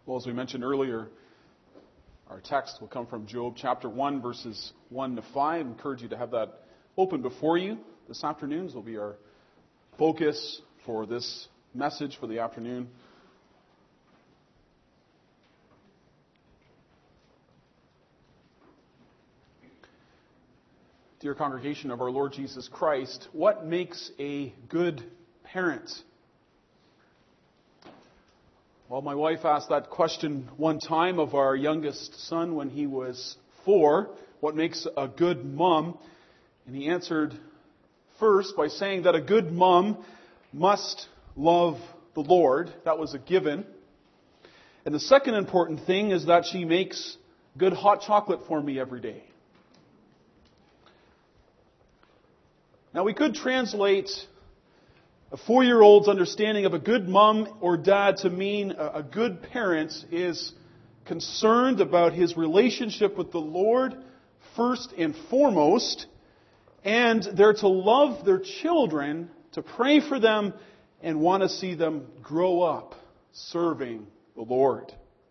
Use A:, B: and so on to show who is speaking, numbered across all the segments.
A: Well, as we mentioned earlier, our text will come from Job chapter 1, verses 1 to 5. I encourage you to have that open before you this afternoon. This will be our focus for this message for the afternoon. Dear congregation of our Lord Jesus Christ, what makes a good parent? Well, my wife asked that question one time of our youngest son when he was 4. What makes a good mom? And he answered first by saying that a good mom must love the Lord. That was a given. And the second important thing is that she makes good hot chocolate for me every day. Now, we could translate a 4-year-old's understanding of a good mom or dad to mean a good parent is concerned about his relationship with the Lord first and foremost, and they're to love their children, to pray for them, and want to see them grow up serving the Lord.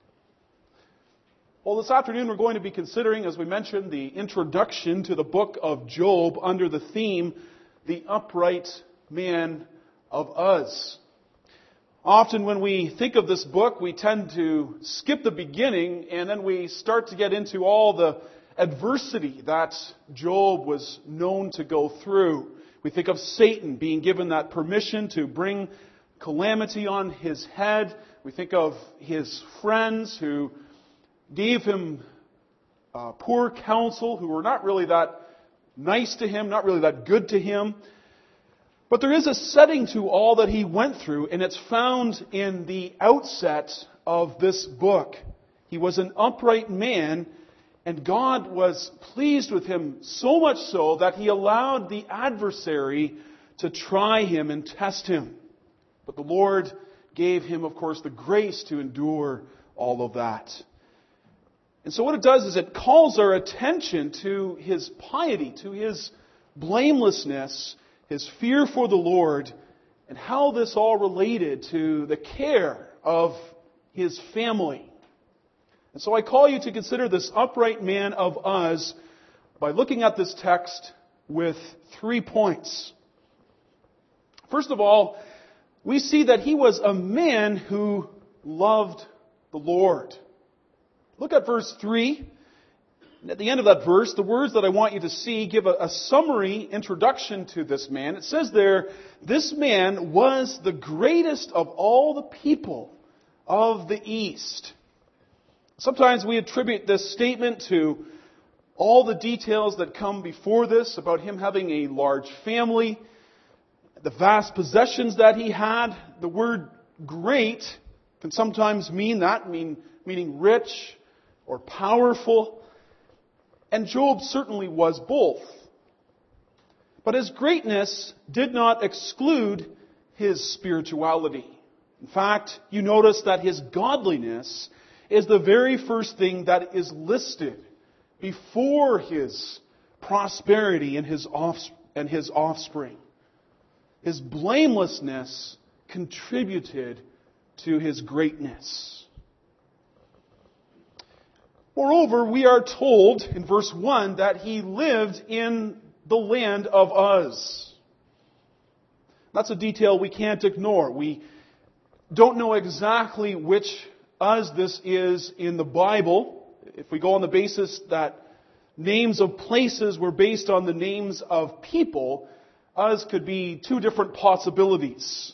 A: Well, this afternoon we're going to be considering, as we mentioned, the introduction to the book of Job under the theme, The Upright Man of Uz. Often when we think of this book, we tend to skip the beginning and then we start to get into all the adversity that Job was known to go through. We think of Satan being given that permission to bring calamity on his head. We think of his friends who gave him poor counsel, who were not really that nice to him, not really that good to him. But there is a setting to all that he went through, and it's found in the outset of this book. He was an upright man, and God was pleased with him so much so that He allowed the adversary to try him and test him. But the Lord gave him, of course, the grace to endure all of that. And so what it does is it calls our attention to his piety, to his blamelessness, his fear for the Lord, and how this all related to the care of his family. And so I call you to consider this upright man of Uz by looking at this text with 3 points. First of all, we see that he was a man who loved the Lord. Look at verse 3. At the end of that verse, the words that I want you to see give a summary introduction to this man. It says there, this man was the greatest of all the people of the East. Sometimes we attribute this statement to all the details that come before this about him having a large family, the vast possessions that he had. The word great can sometimes mean that, meaning rich or powerful. And Job certainly was both. But his greatness did not exclude his spirituality. In fact, you notice that his godliness is the very first thing that is listed before his prosperity and his offspring. His blamelessness contributed to his greatness. Moreover, we are told in verse 1 that he lived in the land of Uz. That's a detail we can't ignore. We don't know exactly which Uz this is in the Bible. If we go on the basis that names of places were based on the names of people, Uz could be 2 different possibilities.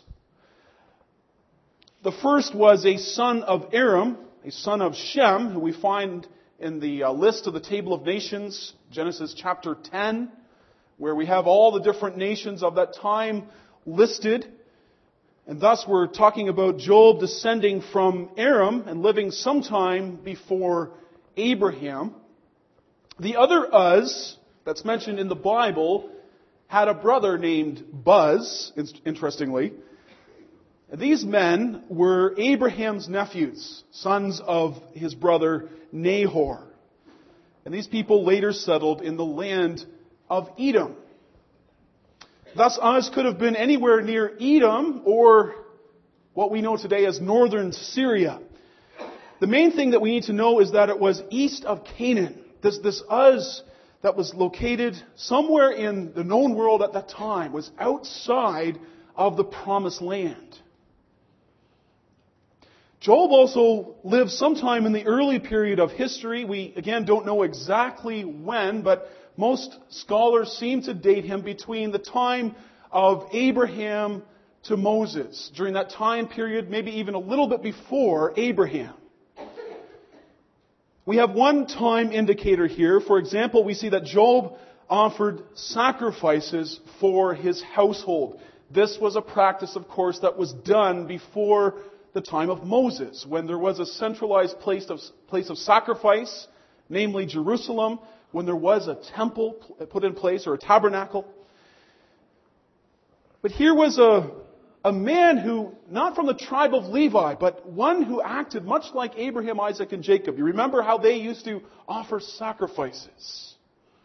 A: The first was a son of Aram, a son of Shem, who we find in the list of the Table of Nations, Genesis chapter 10, where we have all the different nations of that time listed. And thus we're talking about Job descending from Aram and living sometime before Abraham. The other Uz that's mentioned in the Bible had a brother named Buz, interestingly. These men were Abraham's nephews, sons of his brother Nahor. And these people later settled in the land of Edom. Thus, Uz could have been anywhere near Edom or what we know today as northern Syria. the main thing that we need to know is that it was east of Canaan. This Uz that was located somewhere in the known world at that time was outside of the promised land. Job also lived sometime in the early period of history. We, again, don't know exactly when, but most scholars seem to date him between the time of Abraham to Moses. During that time period, maybe even a little bit before Abraham. We have one time indicator here. For example, we see that Job offered sacrifices for his household. This was a practice, of course, that was done before the time of Moses, when there was a centralized place of sacrifice, namely Jerusalem, when there was a temple put in place, or a tabernacle. But here was a man who, not from the tribe of Levi, but one who acted much like Abraham, Isaac, and Jacob. You remember how they used to offer sacrifices.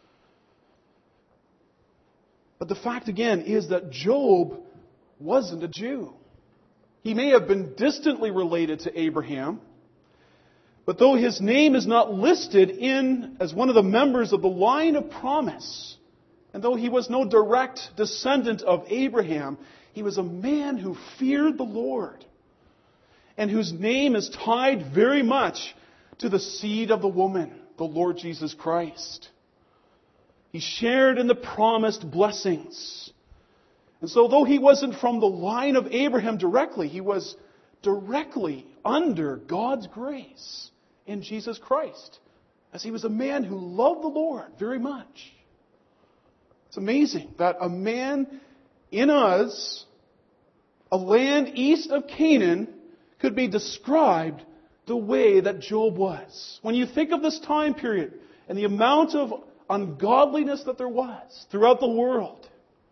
A: But the fact again is that Job wasn't a Jew. He may have been distantly related to Abraham, but though his name is not listed in as one of the members of the line of promise, and though he was no direct descendant of Abraham, he was a man who feared the Lord, and whose name is tied very much to the seed of the woman, the Lord Jesus Christ. He shared in the promised blessings. And so though he wasn't from the line of Abraham directly, he was directly under God's grace in Jesus Christ, as he was a man who loved the Lord very much. It's amazing that a man in Uz, a land east of Canaan, could be described the way that Job was. When you think of this time period and the amount of ungodliness that there was throughout the world,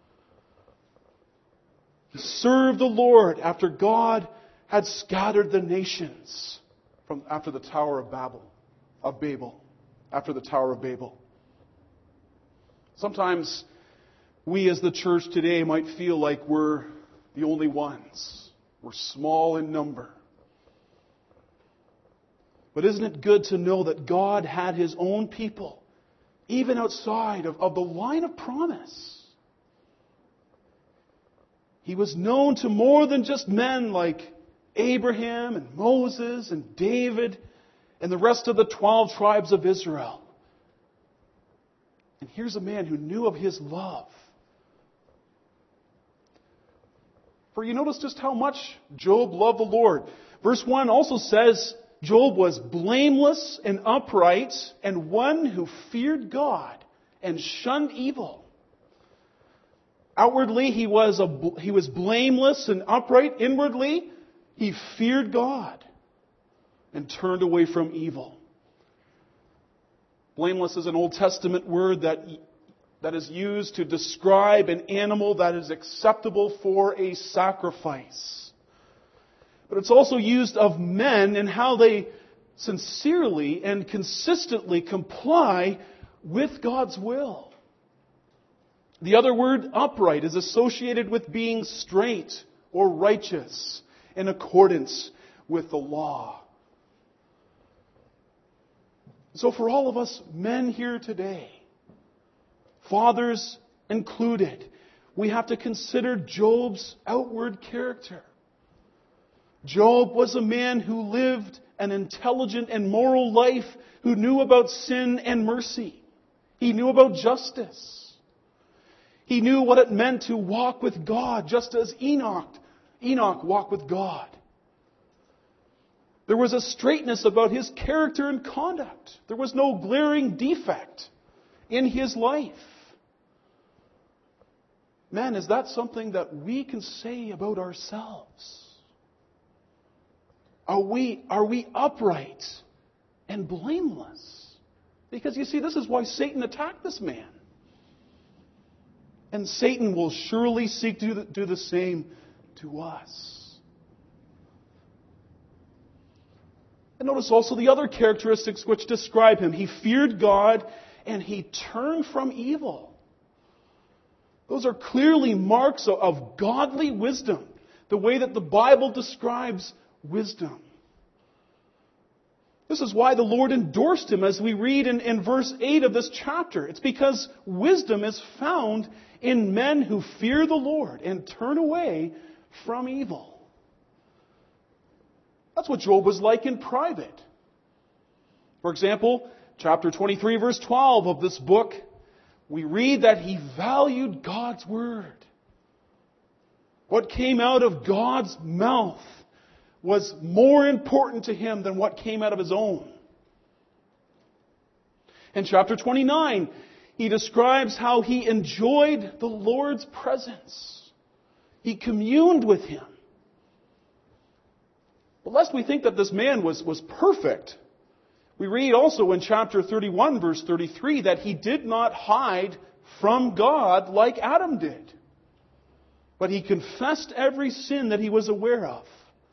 A: he served the Lord after God had scattered the nations after the Tower of Babel, after the Tower of Babel. Sometimes we as the church today might feel like we're the only ones. We're small in number. But isn't it good to know that God had His own people, even outside of the line of promise? He was known to more than just men like Abraham and Moses and David and the rest of the 12 tribes of Israel. And here's a man who knew of His love. For you notice just how much Job loved the Lord. Verse 1 also says Job was blameless and upright, and one who feared God and shunned evil. Outwardly, he was blameless and upright. Inwardly, he feared God and turned away from evil. Blameless is an Old Testament word that is used to describe an animal that is acceptable for a sacrifice. But it's also used of men and how they sincerely and consistently comply with God's will. The other word, upright, is associated with being straight or righteous in accordance with the law. So for all of us men here today, fathers included, we have to consider Job's outward character. Job was a man who lived an intelligent and moral life, who knew about sin and mercy. He knew about justice. He knew what it meant to walk with God, just as Enoch walked with God. There was a straightness about his character and conduct. There was no glaring defect in his life. Man, is that something that we can say about ourselves? Are we upright and blameless? Because you see, this is why Satan attacked this man. And Satan will surely seek to do the same to us. And notice also the other characteristics which describe him. He feared God and he turned from evil. Those are clearly marks of godly wisdom, the way that the Bible describes wisdom. This is why the Lord endorsed him, as we read in verse 8 of this chapter. It's because wisdom is found in men who fear the Lord and turn away from evil. That's what Job was like in private. For example, chapter 23, verse 12 of this book, we read that he valued God's word. What came out of God's mouth was more important to him than what came out of his own. In chapter 29, he describes how he enjoyed the Lord's presence. He communed with him. But lest we think that this man was perfect, we read also in chapter 31, verse 33, that he did not hide from God like Adam did. But he confessed every sin that he was aware of.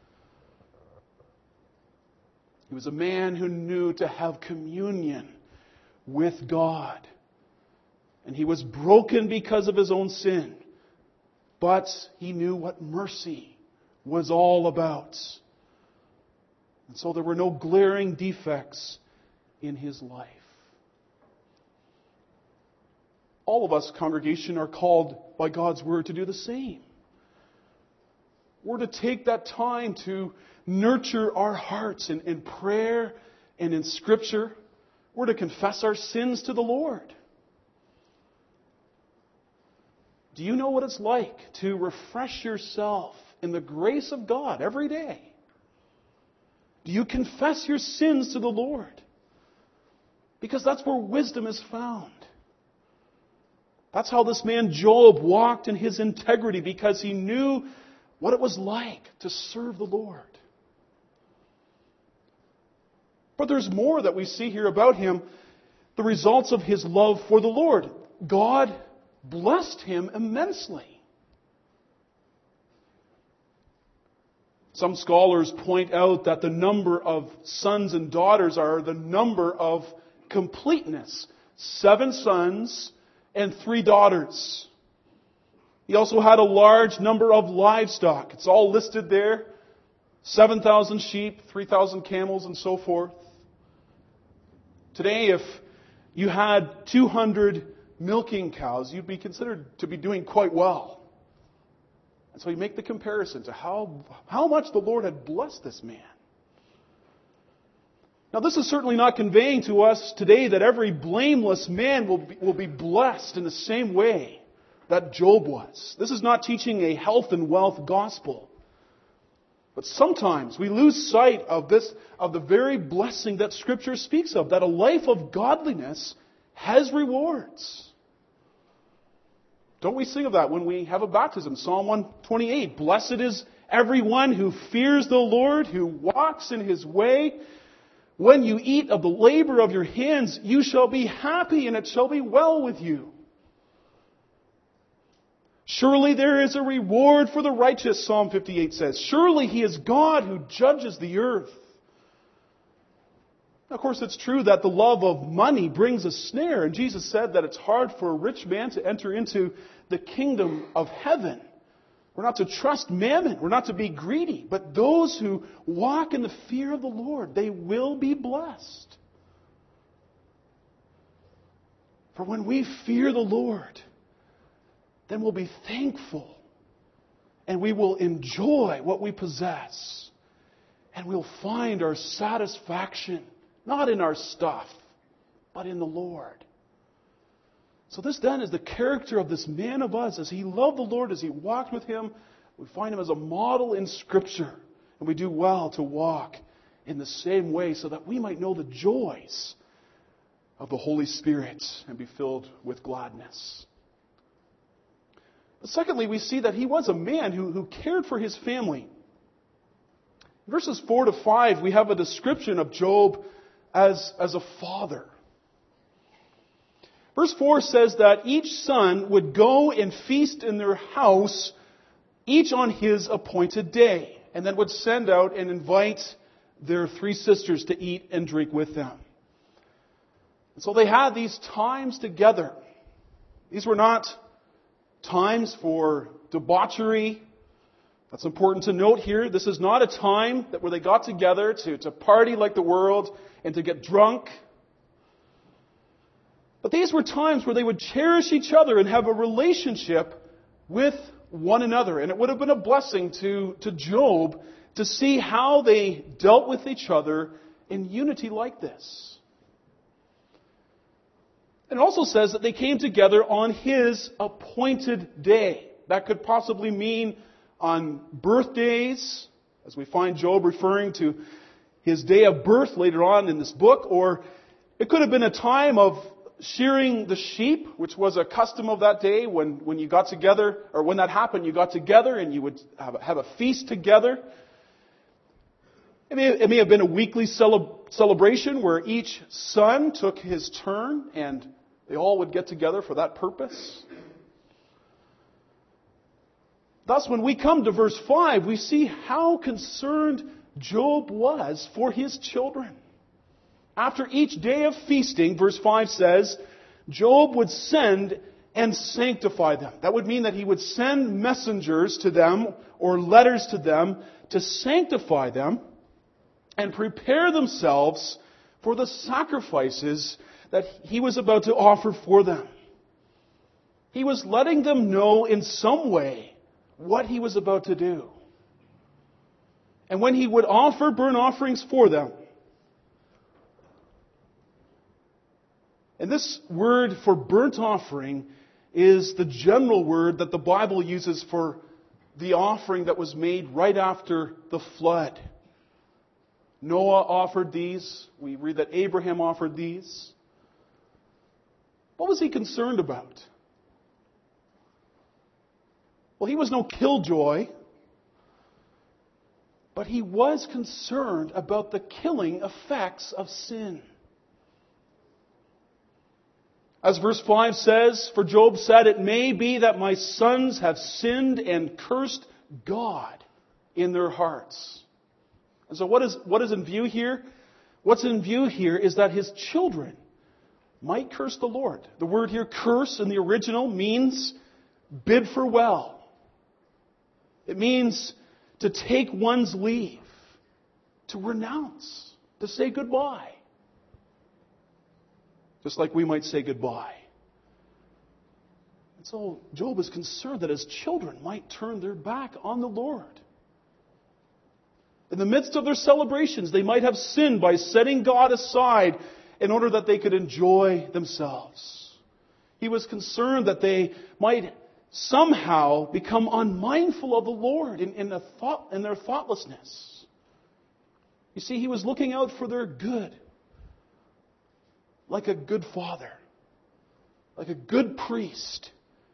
A: He was a man who knew to have communion with God. And he was broken because of his own sin. But he knew what mercy was all about. And so there were no glaring defects in his life. All of us, congregation, are called by God's word to do the same. We're to take that time to nurture our hearts in prayer and in Scripture. We're to confess our sins to the Lord. Do you know what it's like to refresh yourself in the grace of God every day? Do you confess your sins to the Lord? Because that's where wisdom is found. That's how this man Job walked in his integrity, because he knew what it was like to serve the Lord. But there's more that we see here about him, the results of his love for the Lord. God blessed him immensely. Some scholars point out that the number of sons and daughters are the number of completeness. 7 sons and 3 daughters. He also had a large number of livestock. It's all listed there. 7,000 sheep, 3,000 camels, and so forth. Today, if you had 200 milking cows, you'd be considered to be doing quite well. And so you make the comparison to how much the Lord had blessed this man. Now, this is certainly not conveying to us today that every blameless man will be blessed in the same way that Job was. This is not teaching a health and wealth gospel. But sometimes we lose sight of the very blessing that Scripture speaks of, that a life of godliness has rewards. Don't we sing of that when we have a baptism? Psalm 128, blessed is everyone who fears the Lord, who walks in His way. When you eat of the labor of your hands, you shall be happy, and it shall be well with you. Surely there is a reward for the righteous, Psalm 58 says. Surely He is God who judges the earth. Of course, it's true that the love of money brings a snare, and Jesus said that it's hard for a rich man to enter into the kingdom of heaven. We're not to trust mammon. We're not to be greedy. But those who walk in the fear of the Lord, they will be blessed. For when we fear the Lord, then we'll be thankful. And we will enjoy what we possess. And we'll find our satisfaction, not in our stuff, but in the Lord. So this then is the character of this man of us. As he loved the Lord, as he walked with Him, we find him as a model in Scripture. And we do well to walk in the same way so that we might know the joys of the Holy Spirit and be filled with gladness. But secondly, we see that he was a man who cared for his family. In verses 4 to 5, we have a description of Job as a father. Verse 4 says that each son would go and feast in their house, each on his appointed day, and then would send out and invite their 3 sisters to eat and drink with them. And so they had these times together. These were not times for debauchery, That's important to note here. This is not a time where they got together to party like the world and to get drunk. But these were times where they would cherish each other and have a relationship with one another. And it would have been a blessing to Job to see how they dealt with each other in unity like this. It also says that they came together on his appointed day. That could possibly mean on birthdays, as we find Job referring to his day of birth later on in this book, or it could have been a time of shearing the sheep, which was a custom of that day when you got together, or when that happened, you got together and you would have a feast together. It may have been a weekly celebration where each son took his turn and they all would get together for that purpose. Thus, when we come to verse 5, we see how concerned Job was for his children. After each day of feasting, verse 5 says, Job would send and sanctify them. That would mean that he would send messengers to them or letters to them to sanctify them and prepare themselves for the sacrifices that he was about to offer for them. He was letting them know in some way what he was about to do. And when he would offer burnt offerings for them, and this word for burnt offering is the general word that the Bible uses for the offering that was made right after the flood. Noah offered these. We read that Abraham offered these. What was he concerned about? Well, he was no killjoy, but he was concerned about the killing effects of sin. As verse 5 says, for Job said, it may be that my sons have sinned and cursed God in their hearts. And so what is in view here? What's in view here is that his children might curse the Lord. The word here, curse, in the original means bid farewell. It means to take one's leave, to renounce, to say goodbye. Just like we might say goodbye. And so Job is concerned that his children might turn their back on the Lord. In the midst of their celebrations, they might have sinned by setting God aside in order that they could enjoy themselves. He was concerned that they might somehow become unmindful of the Lord in their thoughtlessness. You see, he was looking out for their good. Like a good father. Like a good priest.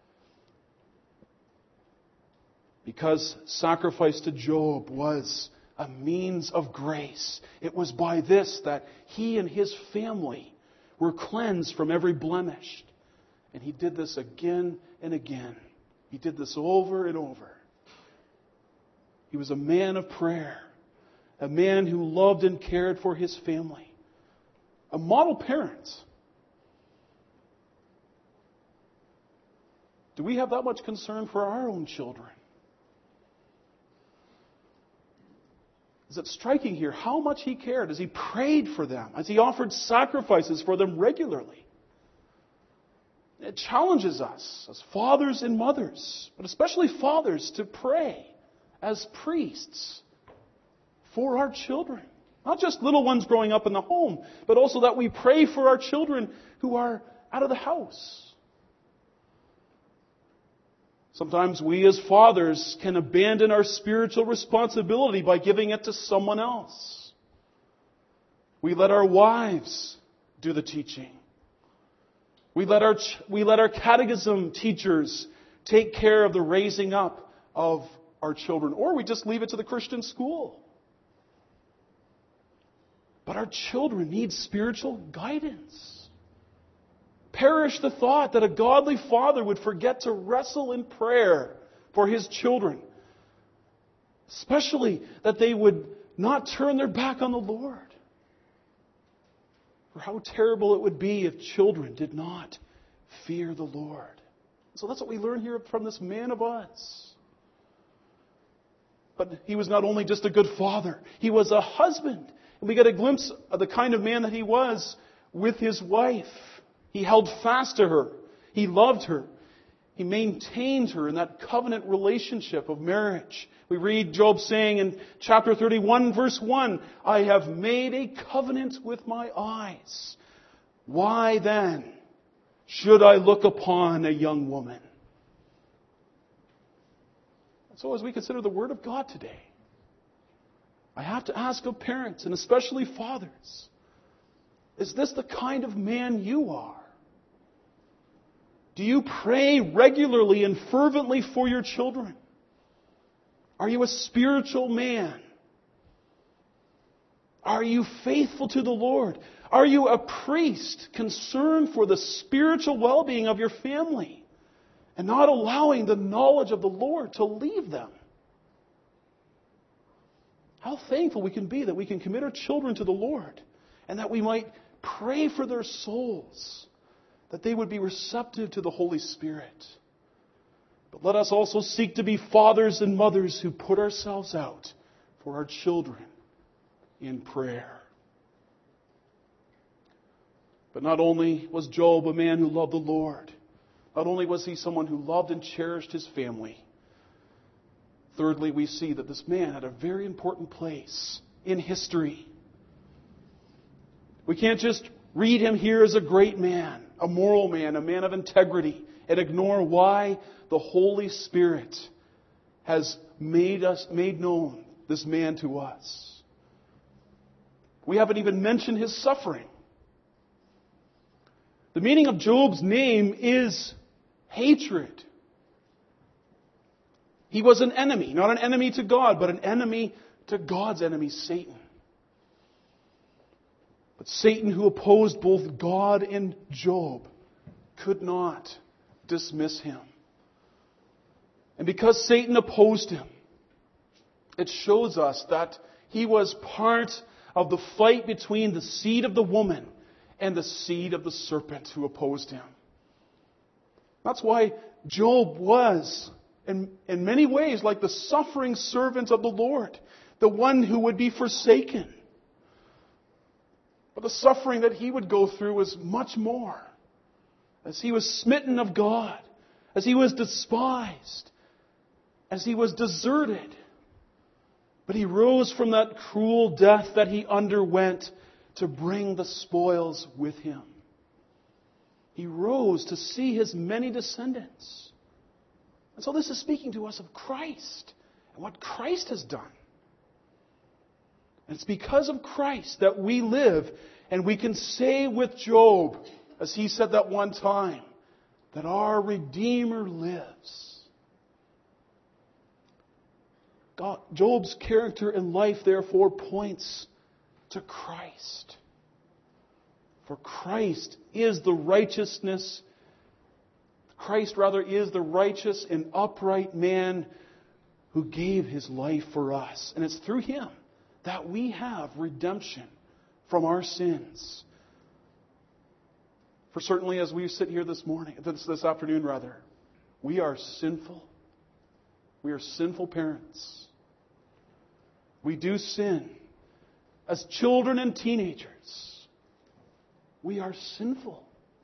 A: Because sacrifice to Job was a means of grace. It was by this that he and his family were cleansed from every blemish. And he did this again and again. He did this over and over. He was a man of prayer. A man who loved and cared for his family. A model parent. Do we have that much concern for our own children? Is it striking here how much he cared as he prayed for them, as he offered sacrifices for them regularly? It challenges us as fathers and mothers, but especially fathers, to pray as priests for our children. Not just little ones growing up in the home, but also that we pray for our children who are out of the house. Sometimes we as fathers can abandon our spiritual responsibility by giving it to someone else. We let our wives do the teaching. We let our catechism teachers take care of the raising up of our children. Or we just leave it to the Christian school. But our children need spiritual guidance. Perish the thought that a godly father would forget to wrestle in prayer for his children. Especially that they would not turn their back on the Lord. For how terrible it would be if children did not fear the Lord. So that's what we learn here from this man of us. But he was not only just a good father, he was a husband. And we get a glimpse of the kind of man that he was with his wife. He held fast to her. He loved her. He maintained her in that covenant relationship of marriage. We read Job saying in chapter 31, verse 1, I have made a covenant with my eyes. Why then should I look upon a young woman? So as we consider the Word of God today, I have to ask of parents, and especially fathers, is this the kind of man you are? Do you pray regularly and fervently for your children? Are you a spiritual man? Are you faithful to the Lord? Are you a priest concerned for the spiritual well-being of your family and not allowing the knowledge of the Lord to leave them? How thankful we can be that we can commit our children to the Lord and that we might pray for their souls, that they would be receptive to the Holy Spirit. But let us also seek to be fathers and mothers who put ourselves out for our children in prayer. But not only was Job a man who loved the Lord, not only was he someone who loved and cherished his family, thirdly, we see that this man had a very important place in history. We can't just read him here as a great man, a moral man, a man of integrity, and ignore why the Holy Spirit has made known this man to us. We haven't even mentioned his suffering. The meaning of Job's name is hatred. He was an enemy, not an enemy to God, but an enemy to God's enemy, Satan. But Satan, who opposed both God and Job, could not dismiss him. And because Satan opposed him, it shows us that he was part of the fight between the seed of the woman and the seed of the serpent who opposed him. That's why Job was, in many ways, like the suffering servant of the Lord, the one who would be forsaken. But the suffering that he would go through was much more. As he was smitten of God, as he was despised, as he was deserted. But he rose from that cruel death that he underwent to bring the spoils with him. He rose to see his many descendants. And so this is speaking to us of Christ and what Christ has done. And it's because of Christ that we live, and we can say with Job, as he said that one time, that our Redeemer lives. Job's character and life, therefore, points to Christ. For Christ is the righteousness. Christ, rather, is the righteous and upright man who gave his life for us. And it's through him that we have redemption from our sins. For certainly, as we sit here this afternoon, we are sinful. We are sinful parents. We do sin. As children and teenagers, we are sinful.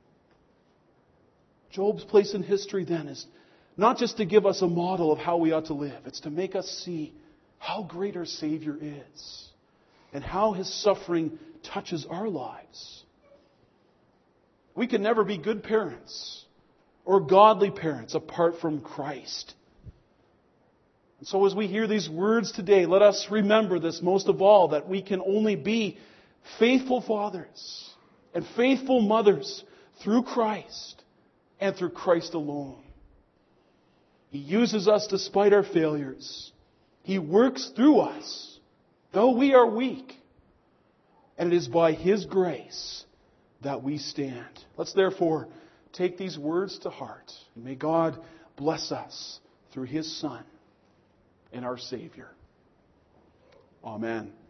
A: Job's place in history then is not just to give us a model of how we ought to live. It's to make us see how great our Savior is and how His suffering touches our lives. We can never be good parents or godly parents apart from Christ. And so as we hear these words today, let us remember this most of all, that we can only be faithful fathers and faithful mothers through Christ and through Christ alone. He uses us despite our failures. He works through us, though we are weak. And it is by His grace that we stand. Let's therefore take these words to heart. And may God bless us through His Son and our Savior. Amen.